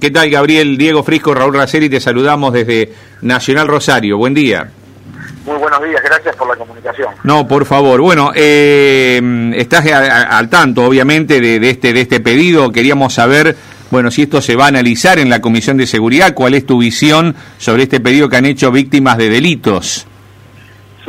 ¿Qué tal, Gabriel? Diego Frisco, Raúl Raceri, te saludamos desde Nacional Rosario. Buen día. Muy buenos días, gracias por la comunicación. No, por favor. Bueno, estás al tanto, obviamente, de este pedido. Queríamos saber, bueno, si esto se va a analizar en la Comisión de Seguridad. ¿Cuál es tu visión sobre este pedido que han hecho víctimas de delitos? Sí,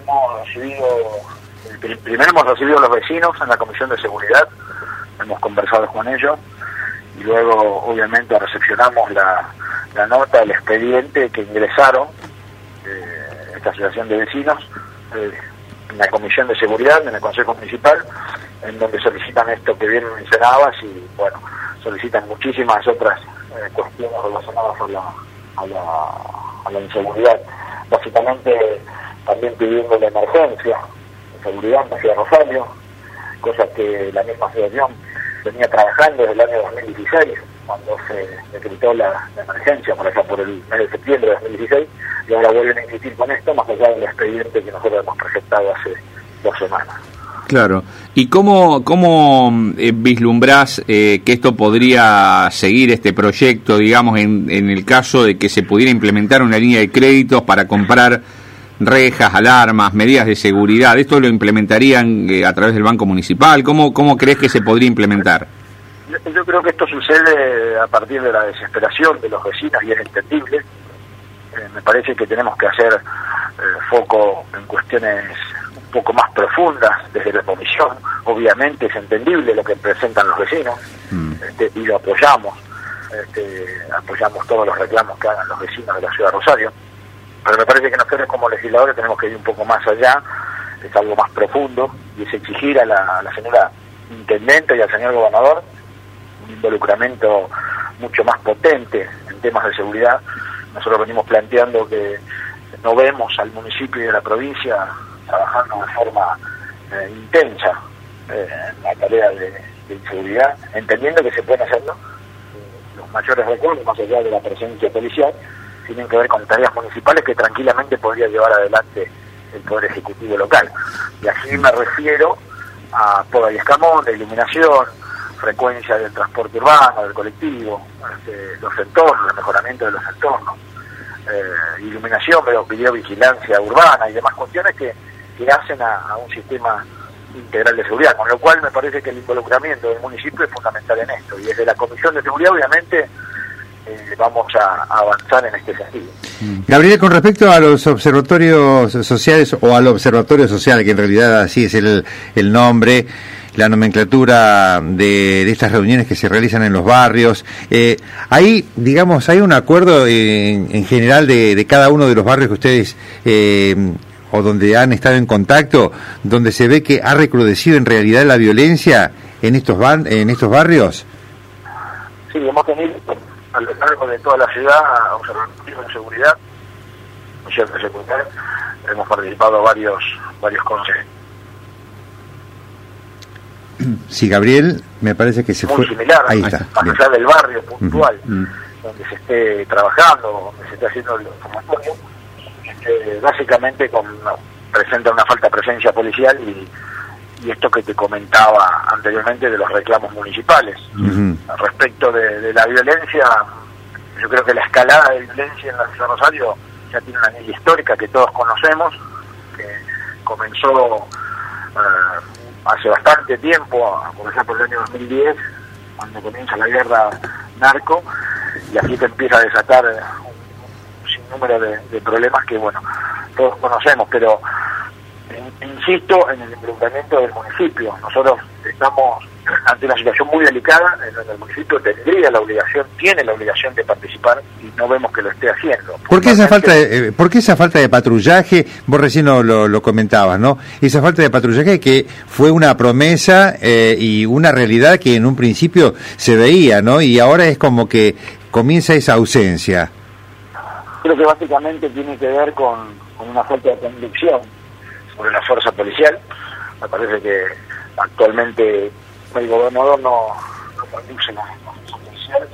primero hemos recibido a los vecinos en la Comisión de Seguridad, hemos conversado con ellos, y luego, obviamente, recepcionamos la nota, el expediente que ingresaron esta asociación de vecinos en la Comisión de Seguridad, en el Consejo Municipal, en donde solicitan esto que bien mencionabas y, bueno, solicitan muchísimas otras cuestiones relacionadas a la inseguridad. Básicamente, también pidiendo la emergencia de seguridad en la ciudad de Rosario, cosa que la misma asociación venía trabajando desde el año 2016, cuando se decretó la emergencia, por allá por el mes de septiembre de 2016, y ahora vuelven a insistir con esto, más allá del expediente que nosotros hemos presentado hace 2 semanas. Claro. ¿Y cómo vislumbrás que esto podría seguir este proyecto, digamos, en el caso de que se pudiera implementar una línea de créditos para comprar rejas, alarmas, medidas de seguridad? ¿Esto lo implementarían a través del Banco Municipal? ¿Cómo crees que se podría implementar? Yo creo que esto sucede a partir de la desesperación de los vecinos y es entendible. Me parece que tenemos que hacer foco en cuestiones un poco más profundas desde la comisión. Obviamente es entendible lo que presentan los vecinos y lo apoyamos. Apoyamos todos los reclamos que hagan los vecinos de la ciudad de Rosario. Pero me parece que nosotros como legisladores tenemos que ir un poco más allá, es algo más profundo, y es exigir a la señora intendente y al señor gobernador un involucramiento mucho más potente en temas de seguridad. Nosotros venimos planteando que no vemos al municipio y a la provincia trabajando de forma intensa en la tarea de inseguridad, entendiendo que se pueden hacerlo los mayores recursos, más allá de la presencia policial, tienen que ver con tareas municipales que tranquilamente podría llevar adelante el Poder Ejecutivo local. Y así me refiero a poda y escamón, de iluminación, frecuencia del transporte urbano, del colectivo, los entornos, el mejoramiento de los entornos, iluminación, videovigilancia urbana y demás cuestiones que hacen a un sistema integral de seguridad, con lo cual me parece que el involucramiento del municipio es fundamental en esto, y desde la Comisión de Seguridad obviamente vamos a avanzar en este sentido. Gabriel, con respecto a los observatorios sociales, o al observatorio social, que en realidad así es el nombre, la nomenclatura de estas reuniones que se realizan en los barrios, ahí, digamos, hay un acuerdo en general de cada uno de los barrios que ustedes o donde han estado en contacto, donde se ve que ha recrudecido en realidad la violencia en estos barrios. Sí, hemos tenido a lo largo de toda la ciudad observatorios de seguridad, hemos participado varios consejos. Sí, Gabriel, me parece que se muy fue. Similar, ahí está, más allá del barrio puntual, donde se esté trabajando, donde se esté haciendo el observatorio, básicamente presenta una falta de presencia policial y esto que te comentaba anteriormente de los reclamos municipales. Respecto de la violencia, yo creo que la escalada de violencia en la ciudad de Rosario ya tiene una línea histórica que todos conocemos, que comenzó hace bastante tiempo, a comenzar por el año 2010, cuando comienza la guerra narco, y así te empieza a desatar un sinnúmero de problemas que, bueno, todos conocemos, pero insisto en el involucramiento del municipio. Nosotros estamos ante una situación muy delicada en donde el municipio tiene la obligación de participar y no vemos que lo esté haciendo. ¿Por qué esa falta de patrullaje? Vos recién lo comentabas, ¿no? Esa falta de patrullaje que fue una promesa y una realidad que en un principio se veía, ¿no? Y ahora es como que comienza esa ausencia. Creo que básicamente tiene que ver con una falta de conducción sobre la fuerza policial. Me parece que actualmente el gobernador no conduce la fuerza policial.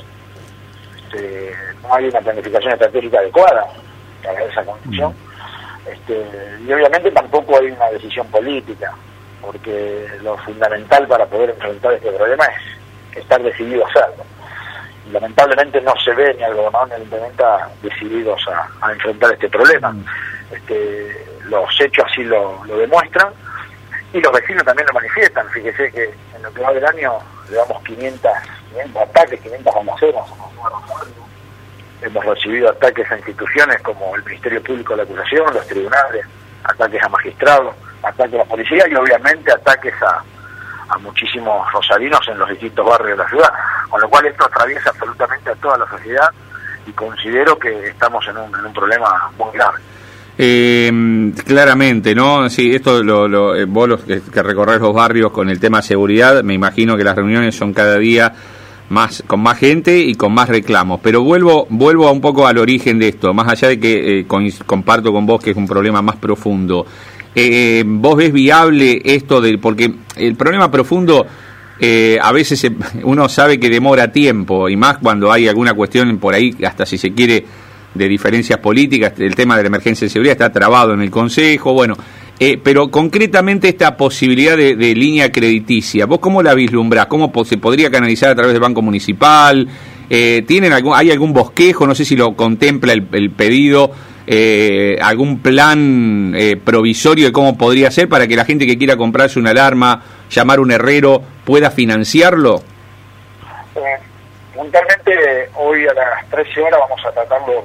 No hay una planificación estratégica adecuada para esa conducción. Y obviamente tampoco hay una decisión política, porque lo fundamental para poder enfrentar este problema es estar decidido a hacerlo. lamentablemente no se ve ni el gobernador ni el intendente decididos a enfrentar este problema. Los hechos así lo demuestran, y los vecinos también lo manifiestan. Fíjese que en lo que va del año llevamos 500 ataques, 500 balaceras. Hemos recibido ataques a instituciones como el Ministerio Público de la Acusación, los tribunales, ataques a magistrados, ataques a la policía y obviamente ataques a muchísimos rosarinos en los distintos barrios de la ciudad, con lo cual esto atraviesa absolutamente a toda la sociedad y considero que estamos en un problema muy grave. Claramente, ¿no? Sí, esto vos los que recorrés los barrios con el tema seguridad, me imagino que las reuniones son cada día con más gente y con más reclamos, pero vuelvo a un poco al origen de esto, más allá de que comparto con vos que es un problema más profundo. ¿Vos ves viable esto porque el problema profundo a veces uno sabe que demora tiempo, y más cuando hay alguna cuestión por ahí, hasta si se quiere, de diferencias políticas? El tema de la emergencia de seguridad está trabado en el Consejo, bueno, pero concretamente esta posibilidad de línea crediticia, ¿vos cómo la vislumbrás? ¿Cómo se podría canalizar a través del Banco Municipal? ¿Hay algún bosquejo? No sé si lo contempla el pedido, algún plan provisorio de cómo podría ser para que la gente que quiera comprarse una alarma, llamar a un herrero, pueda financiarlo. Puntualmente hoy a las 13 horas vamos a tratarlo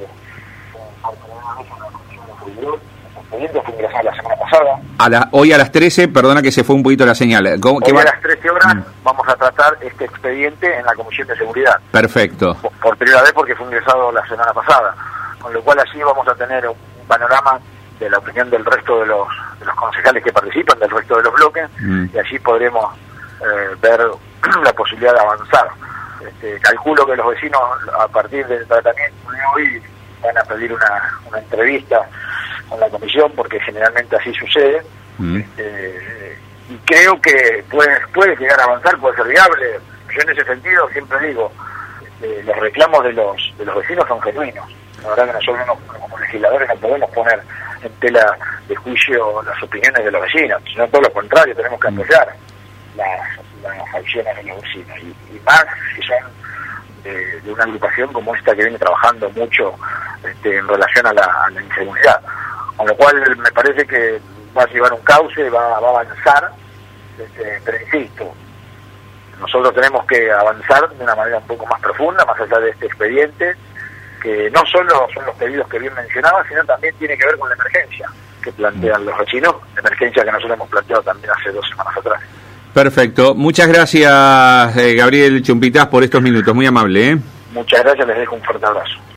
el expediente fue ingresado la semana pasada. Hoy a las 13, perdona que se fue un poquito la señal. Hoy a las 13 horas vamos a tratar este expediente en la Comisión de Seguridad. Perfecto. Por primera vez porque fue ingresado la semana pasada, con lo cual así vamos a tener un panorama de la opinión del resto de los concejales que participan, del resto de los bloques, y así podremos ver la posibilidad de avanzar. Calculo que los vecinos a partir del tratamiento de hoy van a pedir una entrevista con la comisión, porque generalmente así sucede, y creo que puede llegar a avanzar, puede ser viable. Yo en ese sentido siempre digo, los reclamos de los vecinos son genuinos. La verdad que nosotros como legisladores no podemos poner en tela de juicio las opiniones de los vecinos, sino todo lo contrario, tenemos que apoyar las acciones de los vecinos, y más si son de una agrupación como esta que viene trabajando mucho en relación a la inseguridad, con lo cual me parece que va a llevar un cauce, va a avanzar, pero insisto, nosotros tenemos que avanzar de una manera un poco más profunda, más allá de este expediente, que no solo son los pedidos que bien mencionaba, sino también tiene que ver con la emergencia que plantean los vecinos, la emergencia que nosotros hemos planteado también hace 2 semanas atrás. Perfecto. Muchas gracias, Gabriel Chumpitaz, por estos minutos. Muy amable, ¿eh? Muchas gracias, les dejo un fuerte abrazo.